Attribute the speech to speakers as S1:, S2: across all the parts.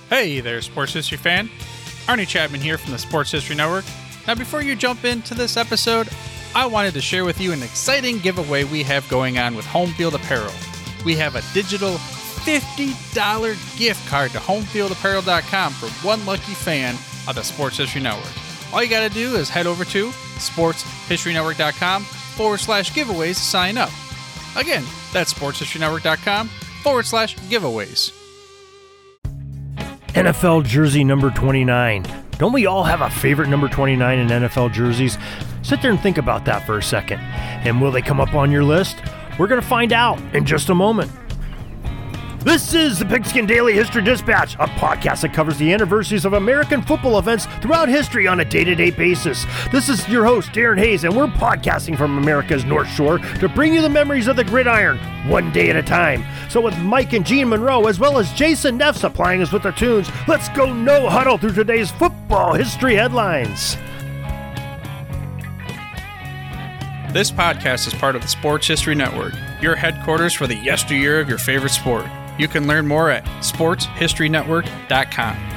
S1: Hey there, Sports History fan. Arnie Chapman here from the Sports History Network. Now, before you jump into this episode, I wanted to share with you an exciting giveaway we have going on with Home Field Apparel. We have a digital $50 gift card to homefieldapparel.com for one lucky fan of the Sports History Network. All you got to do is head over to sportshistorynetwork.com/giveaways to sign up. Again, that's sportshistorynetwork.com/giveaways.
S2: NFL jersey number 29. Don't we all have a favorite number 29 in NFL jerseys? Sit there and think about that for a second. And will they come up on your list? We're going to find out in just a moment. This is the Pigskin Daily History Dispatch, a podcast that covers the anniversaries of American football events throughout history on a day-to-day basis. This is your host, Darren Hayes, and we're podcasting from America's North Shore to bring you the memories of the gridiron, one day at a time. So with Mike and Gene Monroe, as well as Jason Neff supplying us with the tunes, let's go no huddle through today's football history headlines.
S1: This podcast is part of the Sports History Network, your headquarters for the yesteryear of your favorite sport. You can learn more at sportshistorynetwork.com.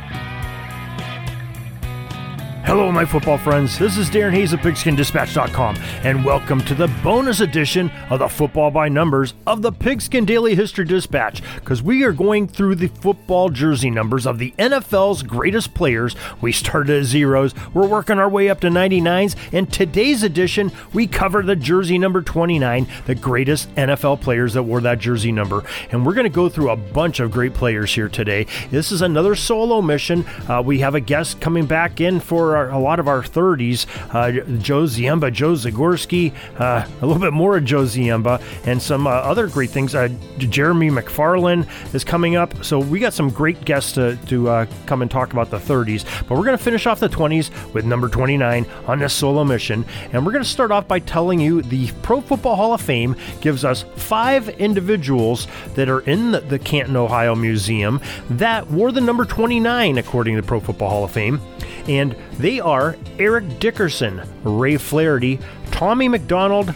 S2: Hello, my football friends. This is Darren Hayes of PigskinDispatch.com, and welcome to the bonus edition of the Football by Numbers of the Pigskin Daily History Dispatch, because we are going through the football jersey numbers of the NFL's greatest players. We started at zeros, we're working our way up to 99s, and today's edition, we cover the jersey number 29, the greatest NFL players that wore that jersey number. And we're going to go through a bunch of great players here today. This is another solo mission. We have a guest coming back in for a lot of our 30s, Joe Ziemba, Joe Zagorski, a little bit more of Joe Ziemba, and some other great things. Jeremy McFarland is coming up, so we got some great guests to come and talk about the 30s, but we're going to finish off the 20s with number 29 on this solo mission, and we're going to start off by telling you the Pro Football Hall of Fame gives us 5 individuals that are in the Canton, Ohio Museum that wore the number 29 according to the Pro Football Hall of Fame. And they are Eric Dickerson, Ray Flaherty, Tommy McDonald,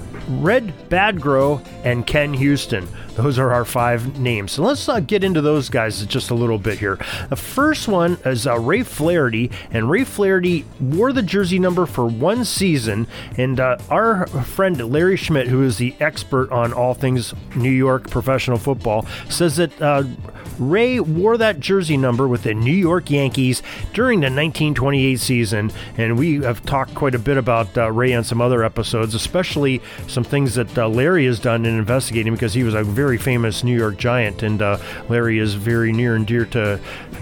S2: Red Badgro, and Ken Houston. Those are our 5 names. So let's get into those guys just a little bit here. The first one is Ray Flaherty, and Ray Flaherty wore the jersey number for one season, and our friend Larry Schmidt, who is the expert on all things New York professional football, says that Ray wore that jersey number with the New York Yankees during the 1928 season, and we have talked quite a bit about Ray on some other episodes, especially some things that Larry has done in investigating, because he was a very famous New York Giant, and Larry is very near and dear to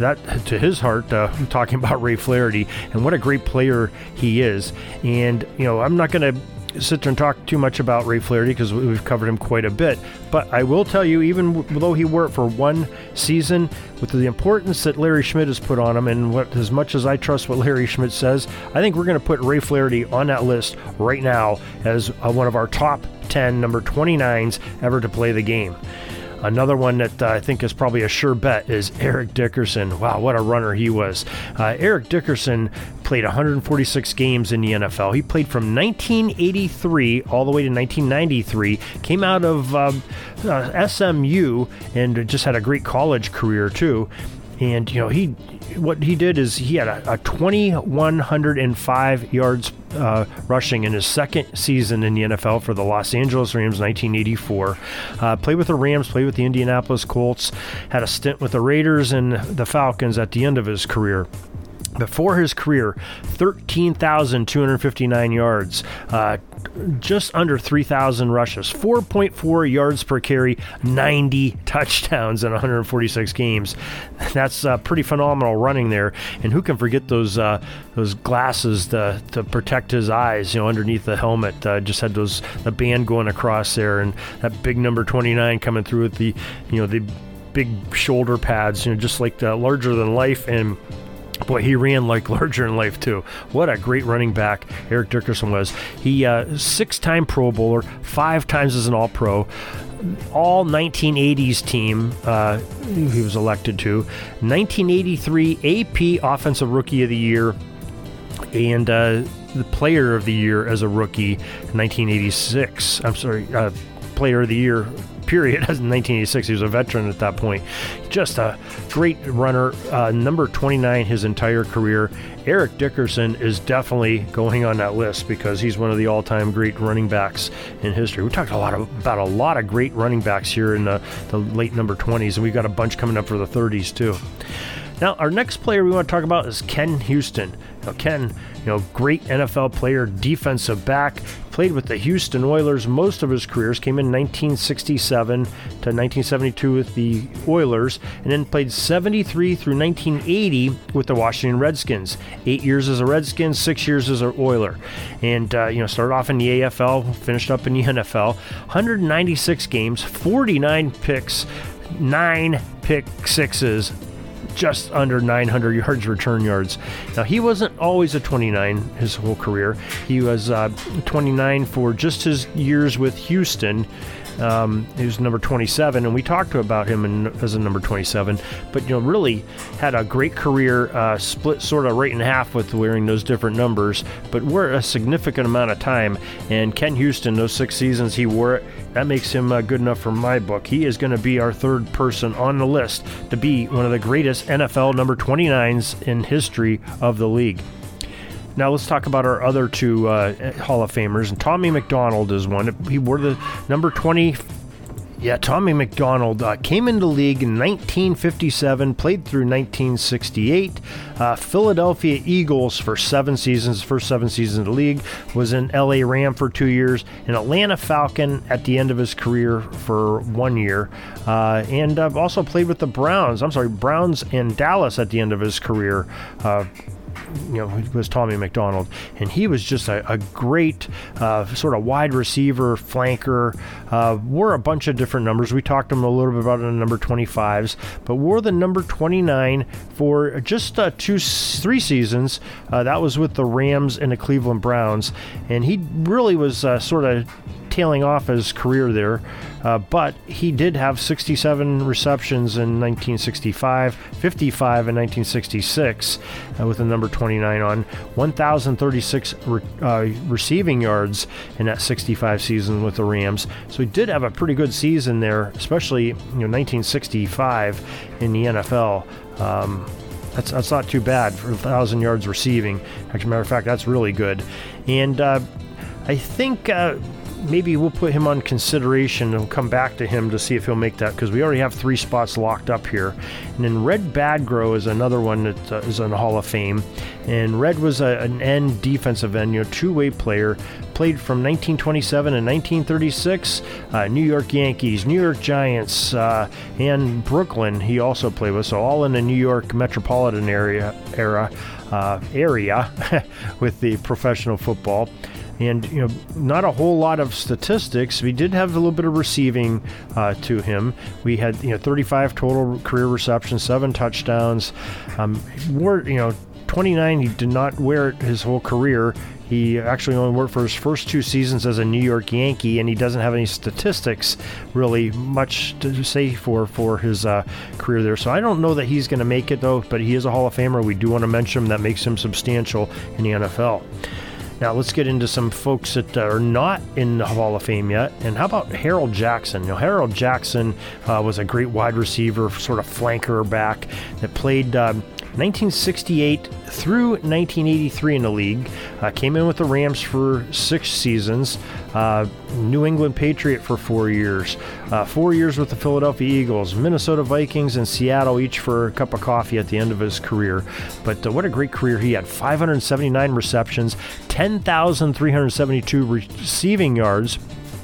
S2: his heart, talking about Ray Flaherty and what a great player he is. And I'm not going to sit there and talk too much about Ray Flaherty because we've covered him quite a bit, but I will tell you, even though he wore it for one season, with the importance that Larry Schmidt has put on him, and as much as I trust what Larry Schmidt says, I think we're going to put Ray Flaherty on that list right now as one of our top 10 number 29s ever to play the game. Another one that I think is probably a sure bet is Eric Dickerson. Wow, what a runner he was. Eric Dickerson played 146 games in the NFL. He played from 1983 all the way to 1993, came out of SMU, and just had a great college career too. And what he did is he had a 2,105 yards rushing in his second season in the NFL for the Los Angeles Rams, 1984. Played with the Rams, played with the Indianapolis Colts, had a stint with the Raiders and the Falcons at the end of his career. Before his career, 13,259 yards, just under 3,000 rushes, 4.4 yards per carry, 90 touchdowns in 146 games. That's pretty phenomenal running there. And who can forget those glasses to protect his eyes, underneath the helmet. Just had the band going across there, and that big number 29 coming through with the big shoulder pads, just like the larger than life. And boy, he ran like larger in life too. What a great running back Eric Dickerson was. He 6-time Pro Bowler, 5 times as an All-Pro. All 1980s team he was elected to. 1983 AP Offensive Rookie of the Year, and the Player of the Year as a rookie in 1986. Player of the Year period. As in 1986, he was a veteran at that point. Just a great runner, number 29 his entire career. Eric Dickerson is definitely going on that list because he's one of the all-time great running backs in history. We talked about a lot of great running backs here in the late number 20s, and we've got a bunch coming up for the 30s too. Now, our next player we want to talk about is Ken Houston. Now, Ken, great NFL player, defensive back, played with the Houston Oilers most of his careers, came in 1967 to 1972 with the Oilers, and then played 73 through 1980 with the Washington Redskins. 8 years as a Redskin, 6 years as an Oiler. And, started off in the AFL, finished up in the NFL. 196 games, 49 picks, 9 pick sixes, just under 900 yards return yards. Now, he wasn't always a 29 his whole career. He was 29 for just his years with Houston. He was number 27, and we talked about him as a number 27, but really had a great career, split sort of right in half with wearing those different numbers, but wore a significant amount of time. And Ken Houston, those 6 seasons he wore it, that makes him good enough for my book. He is going to be our third person on the list to be one of the greatest NFL number 29s in history of the league. Now let's talk about our other 2 Hall of Famers. And Tommy McDonald is one. He wore the number 20. Yeah, Tommy McDonald came into the league in 1957, played through 1968. Philadelphia Eagles for 7 seasons, first 7 seasons in the league. Was an LA Ram for 2 years, an Atlanta Falcon at the end of his career for 1 year, and also played with the Browns and Dallas at the end of his career. Was Tommy McDonald, and he was just a great sort of wide receiver, flanker, wore a bunch of different numbers. We talked to him a little bit about the number 25s, but wore the number 29 for just 3 seasons. That was with the Rams and the Cleveland Browns, and he really was sort of tailing off his career there, but he did have 67 receptions in 1965, 55 in 1966 with the number 29 on, 1,036 receiving yards in that 65 season with the Rams. So he did have a pretty good season there, especially 1965 in the NFL. That's not too bad for 1,000 yards receiving. As a matter of fact, that's really good. And I think maybe we'll put him on consideration and come back to him to see if he'll make that, because we already have 3 spots locked up here. And then Red Badgrow is another one that is in the Hall of Fame. And Red was an end defensive end, 2-way player. Played from 1927 and 1936, New York Yankees, New York Giants, and Brooklyn he also played with. So all in the New York metropolitan area with the professional football. And, not a whole lot of statistics. We did have a little bit of receiving to him. We had, 35 total career receptions, 7 touchdowns. Wore, 29, he did not wear it his whole career. He actually only worked for his first 2 seasons as a New York Yankee, and he doesn't have any statistics really much to say for his career there. So I don't know that he's going to make it, though, but he is a Hall of Famer. We do want to mention him. That makes him substantial in the NFL. Now let's get into some folks that are not in the Hall of Fame yet. And how about Harold Jackson? Harold Jackson was a great wide receiver, sort of flanker back that played 1968 through 1983 in the league. Came in with the Rams for 6 seasons. New England Patriot for 4 years. 4 years with the Philadelphia Eagles, Minnesota Vikings, and Seattle, each for a cup of coffee at the end of his career. But what a great career he had. 579 receptions, 10,372 receiving yards,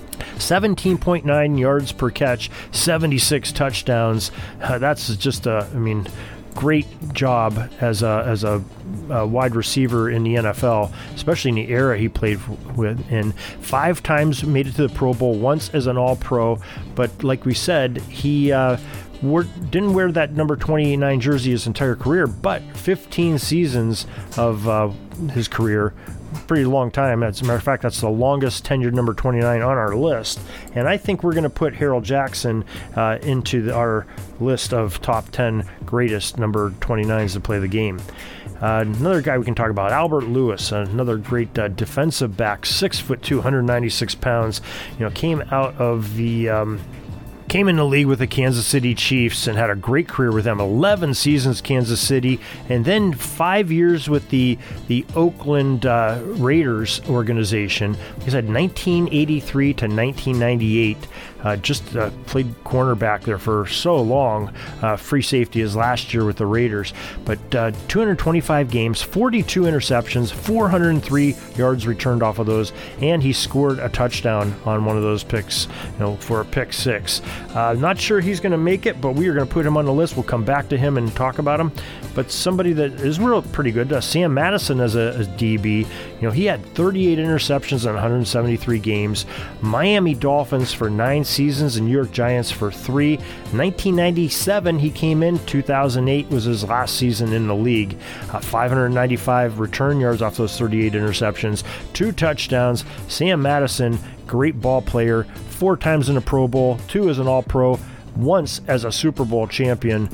S2: 17.9 yards per catch, 76 touchdowns. That's just great job as a wide receiver in the NFL, especially in the era he played with. And 5 times made it to the Pro Bowl, once as an All-Pro. But like we said, he didn't wear that number 29 jersey his entire career, but 15 seasons of his career. Pretty long time. As a matter of fact, that's the longest tenured number 29 on our list. And I think we're going to put Harold Jackson into our list of top 10 greatest number 29s to play the game. Another guy we can talk about, Albert Lewis, another great defensive back, 6'2", 196 pounds. Came out of the Came in the league with the Kansas City Chiefs and had a great career with them. 11 seasons Kansas City, and then 5 years with the Oakland Raiders organization. He had 1983 to 1998. Just played cornerback there for so long. Free safety his last year with the Raiders. But 225 games, 42 interceptions, 403 yards returned off of those, and he scored a touchdown on one of those picks, for a pick six. Not sure he's going to make it, but we are going to put him on the list. We'll come back to him and talk about him. But somebody that is pretty good, Sam Madison as a DB. He had 38 interceptions in 173 games. Miami Dolphins for 9 seasons and New York Giants for 3. 1997 he came in. 2008 was his last season in the league. 595 return yards off those 38 interceptions, 2 touchdowns. Sam Madison, great ball player, 4 times in a Pro Bowl, 2 as an All-Pro, once as a Super Bowl champion.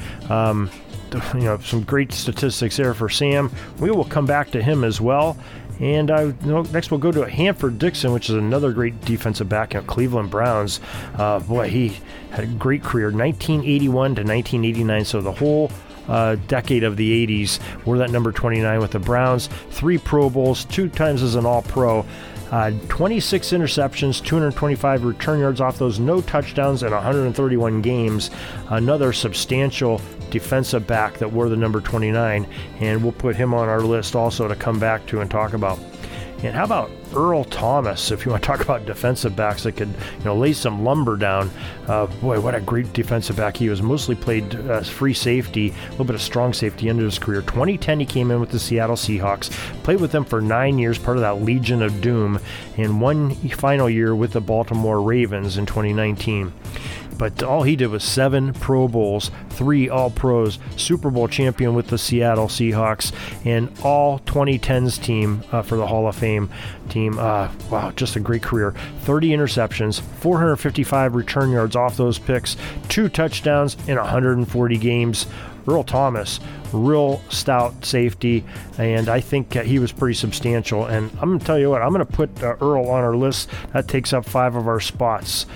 S2: Some great statistics there for Sam. We will come back to him as well. And next we'll go to Hanford Dixon, which is another great defensive back at Cleveland Browns. He had a great career, 1981 to 1989, so the whole decade of the 80s. Wore that number 29 with the Browns. 3 Pro Bowls, 2 times as an All-Pro. 26 interceptions, 225 return yards off those, no touchdowns in 131 games. Another substantial defensive back that wore the number 29, and we'll put him on our list also to come back to and talk about. And how about Earl Thomas, if you want to talk about defensive backs that could lay some lumber down. What a great defensive back he was. Mostly played free safety, a little bit of strong safety into his career. 2010 he came in with the Seattle Seahawks, played with them for 9 years, part of that Legion of Doom, and one final year with the Baltimore Ravens in 2019. But all he did was 7 Pro Bowls, 3 All-Pros, Super Bowl champion with the Seattle Seahawks, and all 2010s team for the Hall of Fame team. Wow, just a great career. 30 interceptions, 455 return yards off those picks, 2 touchdowns in 140 games. Earl Thomas, real stout safety, and I think he was pretty substantial. And I'm going to tell you what, I'm going to put Earl on our list. That takes up 5 of our spots.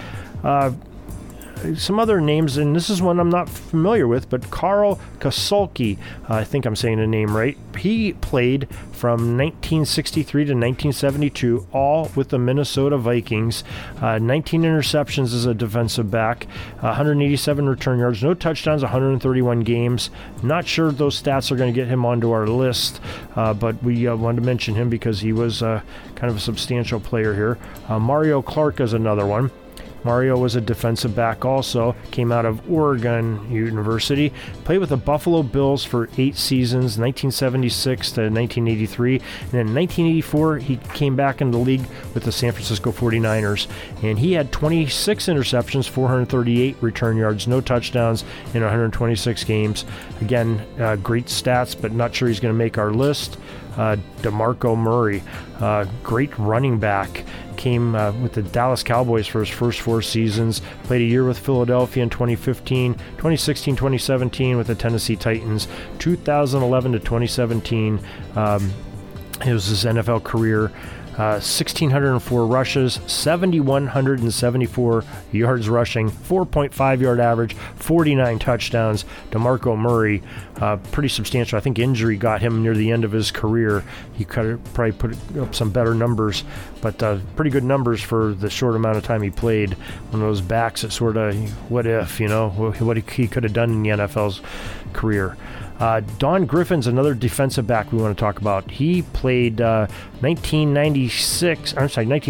S2: Some other names, and this is one I'm not familiar with, but Carl Kosulki, I think I'm saying the name right. He played from 1963 to 1972, all with the Minnesota Vikings. 19 interceptions as a defensive back, 187 return yards, no touchdowns, 131 games. Not sure those stats are going to get him onto our list, but we wanted to mention him because he was kind of a substantial player here. Mario Clark is another one. Mario was a defensive back also, came out of Oregon University, played with the Buffalo Bills for 8 seasons, 1976 to 1983, and then in 1984 he came back into the league with the San Francisco 49ers, and he had 26 interceptions, 438 return yards, no touchdowns in 126 games. Again, great stats, but not sure he's going to make our list. DeMarco Murray, great running back, came with the Dallas Cowboys for his first 4 seasons, played a year with Philadelphia in 2015, 2016, 2017 with the Tennessee Titans, 2011 to 2017, it was his NFL career. 1,604 rushes, 7,174 yards rushing, 4.5 yard average, 49 touchdowns. DeMarco Murray, pretty substantial. I think injury got him near the end of his career. He could have probably put up some better numbers, but pretty good numbers for the short amount of time he played. One of those backs that sort of, what if, what he could have done in the NFL's career. Don Griffin's another defensive back we want to talk about. He played 1986 to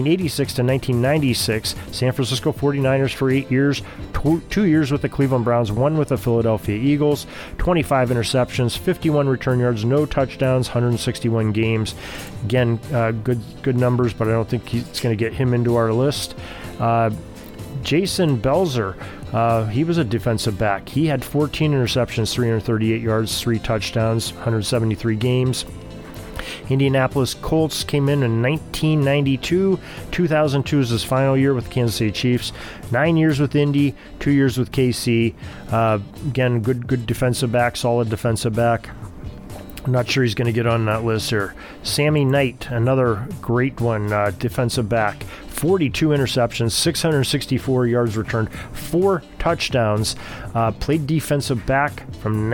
S2: 1996, San Francisco 49ers for 8 years, 2 years with the Cleveland Browns, 1 with the Philadelphia Eagles, 25 interceptions, 51 return yards, no touchdowns, 161 games. Again, good numbers, but I don't think it's going to get him into our list. Jason Belzer, he was a defensive back. He had 14 interceptions, 338 yards, 3 touchdowns, 173 games. Indianapolis Colts came in 1992. 2002 is his final year with the Kansas City Chiefs. 9 years with Indy, 2 years with KC. Again, good defensive back, solid defensive back. I'm not sure he's going to get on that list here. Sammy Knight, another great one, defensive back. 42 interceptions, 664 yards returned, 4 touchdowns. Played defensive back from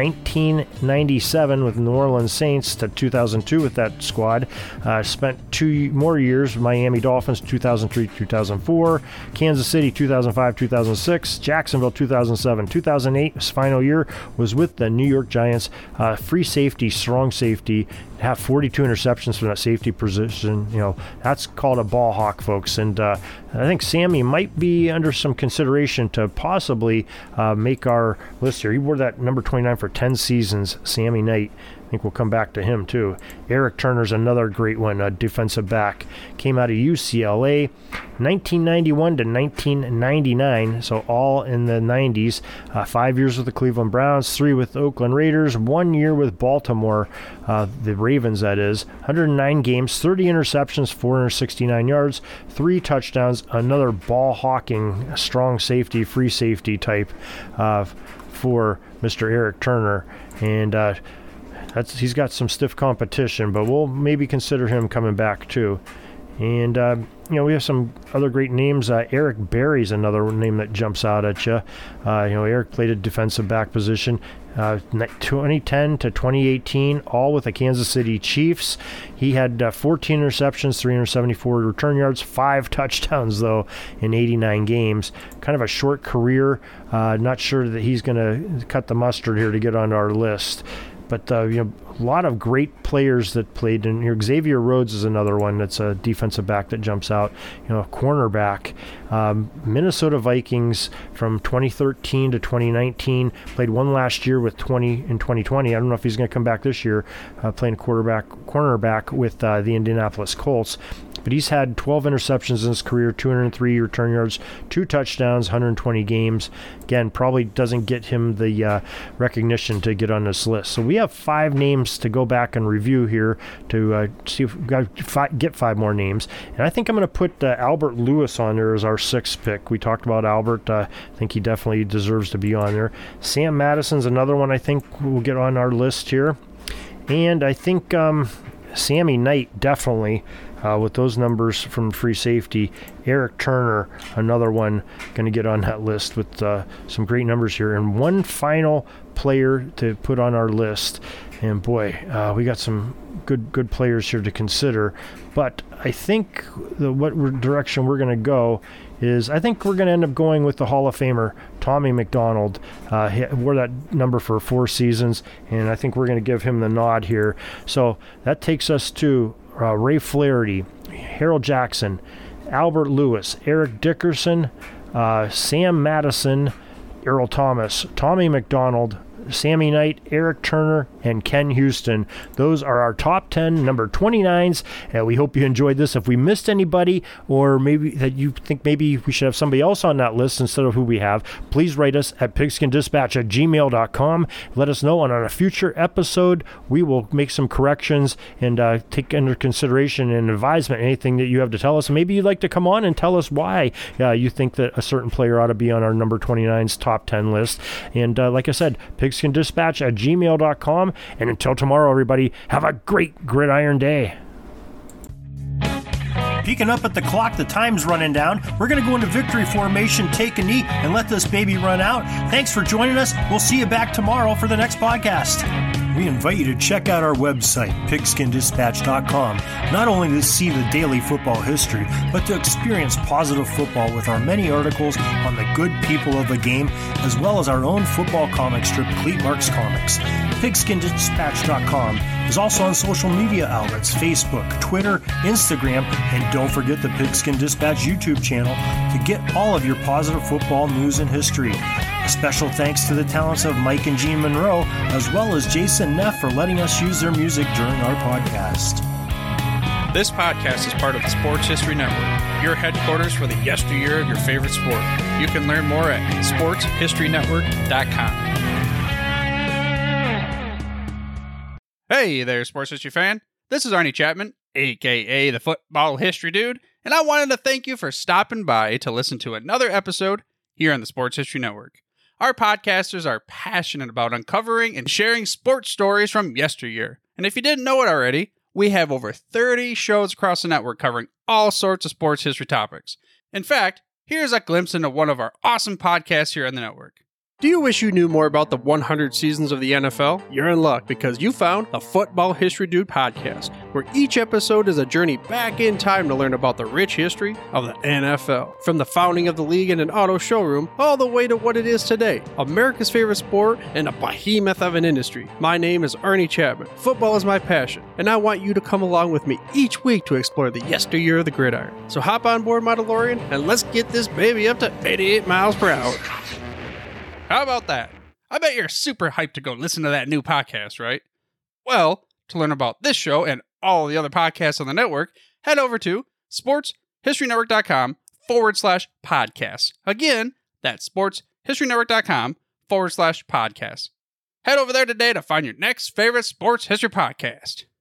S2: 1997 with New Orleans Saints to 2002 with that squad. Spent 2 more years with Miami Dolphins, 2003-2004, Kansas City 2005-2006, Jacksonville 2007, 2008. His final year was with the New York Giants. Free safety, strong safety. Have 42 interceptions from that safety position. That's called a ball hawk, folks. And I think Sammy might be under some consideration to possibly make our list here. He wore that number 29 for 10 seasons, Sammy Knight. I think we'll come back to him too. Eric Turner's another great one, a defensive back. Came out of UCLA, 1991 to 1999, so all in the 90s. 5 years with the Cleveland Browns, 3 with the Oakland Raiders, 1 year with Baltimore, the Ravens that is. 109 games, 30 interceptions, 469 yards, 3 touchdowns. Another ball-hawking, strong safety, free safety type for Mr. Eric Turner. And he's got some stiff competition, but we'll maybe consider him coming back too. And, we have some other great names. Eric Berry's another name that jumps out at you. Eric played a defensive back position 2010 to 2018, all with the Kansas City Chiefs. He had 14 interceptions, 374 return yards, 5 touchdowns, though, in 89 games. Kind of a short career. Not sure that he's going to cut the mustard here to get on our list. But, a lot of great players that played in here. Xavier Rhodes is another one that's a defensive back that jumps out. Cornerback. Minnesota Vikings from 2013 to 2019. Played one last year with 2020. I don't know if he's going to come back this year, playing cornerback with the Indianapolis Colts. But he's had 12 interceptions in his career, 203 return yards, 2 touchdowns, 120 games. Again, probably doesn't get him the recognition to get on this list. So we have 5 names to go back and review here to see if we get 5 more names. And I think I'm going to put Albert Lewis on there as our 6th pick. We talked about Albert. I think he definitely deserves to be on there. Sam Madison's another one I think will get on our list here. And I think Sammy Knight definitely. With those numbers from free safety. Eric Turner, another one, going to get on that list with some great numbers here. And one final player to put on our list. And boy, we got some good players here to consider. But I think what direction we're going to go is I think we're going to end up going with the Hall of Famer, Tommy McDonald. He wore that number for 4 seasons, and I think we're going to give him the nod here. So that takes us to Ray Flaherty, Harold Jackson, Albert Lewis, Eric Dickerson, Sam Madison, Earl Thomas, Tommy McDonald, Sammy Knight, Eric Turner, and Ken Houston. Those are our top 10 number 29s. We hope you enjoyed this. If we missed anybody, or maybe that you think maybe we should have somebody else on that list instead of who we have, please write us at pigskindispatch@gmail.com. Let us know, and on a future episode, we will make some corrections and take under consideration and advisement anything that you have to tell us. Maybe you'd like to come on and tell us why you think that a certain player ought to be on our number 29's top 10 list. And like I said, pigskindispatch@gmail.com. And until tomorrow, everybody, have a great gridiron day. Peeking up at the clock, the time's running down. We're going to go into victory formation, take a knee, and let this baby run out. Thanks for joining us. We'll see you back tomorrow for the next podcast. We invite you to check out our website, pigskindispatch.com, not only to see the daily football history, but to experience positive football with our many articles on the good people of the game, as well as our own football comic strip, Cleat Marks Comics. Pigskindispatch.com is also on social media outlets, Facebook, Twitter, Instagram, and don't forget the Pigskin Dispatch YouTube channel to get all of your positive football news and history. A special thanks to the talents of Mike and Gene Monroe, as well as Jason Neff for letting us use their music during our podcast.
S1: This podcast is part of the Sports History Network, your headquarters for the yesteryear of your favorite sport. You can learn more at sportshistorynetwork.com. Hey there, Sports History fan. This is Arnie Chapman, a.k.a. the Football History Dude, and I wanted to thank you for stopping by to listen to another episode here on the Sports History Network. Our podcasters are passionate about uncovering and sharing sports stories from yesteryear. And if you didn't know it already, We have over 30 shows across the network covering all sorts of sports history topics. In fact, here's a glimpse into one of our awesome podcasts here on the network.
S3: Do you wish you knew more about the 100 seasons of the NFL? You're in luck because you found the Football History Dude podcast, where each episode is a journey back in time to learn about the rich history of the NFL. From the founding of the league in an auto showroom, all the way to what it is today, America's favorite sport and a behemoth of an industry. My name is Ernie Chapman. Football is my passion, and I want you to come along with me each week to explore the yesteryear of the gridiron. So hop on board my DeLorean and let's get this baby up to 88 miles per hour.
S1: How about that? I bet you're super hyped to go listen to that new podcast, right? Well, to learn about this show and all the other podcasts on the network, head over to sportshistorynetwork.com/podcasts. Again, that's sportshistorynetwork.com/podcasts. Head over there today to find your next favorite sports history podcast.